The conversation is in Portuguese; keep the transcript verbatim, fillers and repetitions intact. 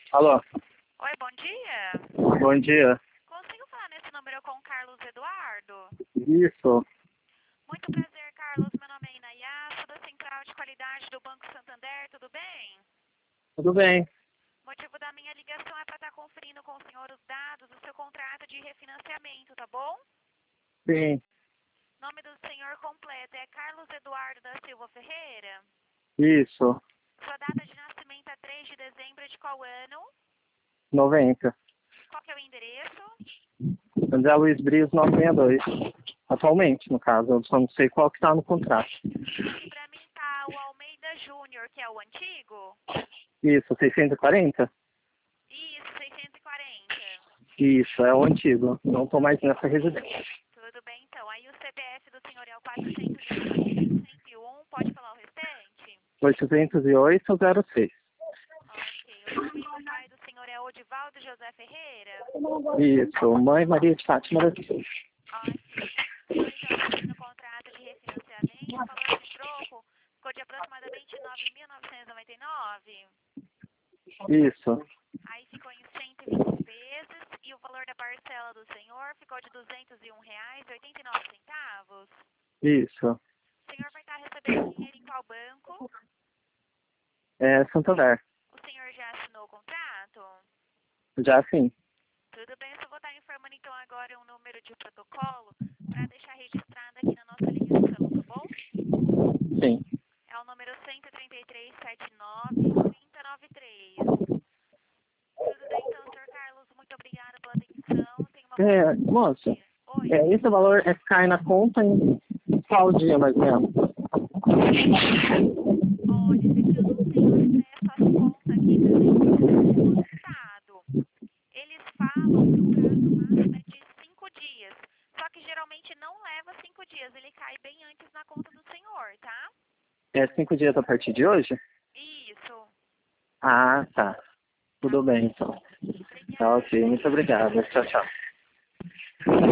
Alô, Oi, bom dia. bom dia. Consigo falar nesse número com o Carlos Eduardo? Isso, Muito prazer, Carlos. Meu nome é Inayá, sou da Central de Qualidade do Banco Santander, tudo bem? tudo bem. O motivo da minha ligação é para estar conferindo com o senhor os dados do seu contrato de refinanciamento, tá bom? Sim, Nome do senhor completo é Carlos Eduardo da Silva Ferreira. isso, Sua data de nascimento é três de dezembro de qual ano? noventa. Qual que é o endereço? André Luiz Brios novecentos e sessenta e dois. Atualmente, no caso, eu só não sei qual que está no contrato. Aqui para mim tá o Almeida Júnior, que é o antigo. Isso, seiscentos e quarenta? Isso, seiscentos e quarenta. Isso, é o antigo. Não estou mais nessa residência. Tudo bem, então. Aí o C P F do senhor é o quatrocentos e oito, cento e um. Pode falar o restante? oitocentos e oito, zero seis. Ok. O nome do pai do senhor é Odivaldo José Ferreira? Isso, Mãe Maria de Fátima da Silva. Ok. O senhor, então, assina o contrato de refinanciamento. O valor de troco ficou de aproximadamente nove mil novecentos e noventa e nove. Isso, Aí ficou em cento e vinte vezes. E o valor da parcela do senhor ficou de duzentos e um reais e oitenta e nove centavos. isso. O senhor vai estar recebendo dinheiro em qual banco? É Santander. O senhor já assinou o contrato? Já sim. Tudo bem, eu só vou estar informando então agora um número de protocolo para deixar registrado aqui na nossa ligação, tá bom? Sim. É o número um três três sete nove, três zero nove três. Tudo bem então, senhor Carlos, muito obrigada pela atenção. Tenha uma boa É, tarde. moça, Oi. é, esse valor é, cai na conta em qual dia, mais ou menos? Olha, esse aqui eu não tenho acesso às contas aqui também que está depositado. Eles falam que o prazo máximo é de cinco dias. Só que geralmente não leva cinco dias. Ele cai bem antes na conta do senhor, tá? É cinco dias a partir de hoje? Isso. Ah, tá. Tá Tudo bom. bem, então. Tá Obrigada. ok, muito obrigado. Tchau, tchau.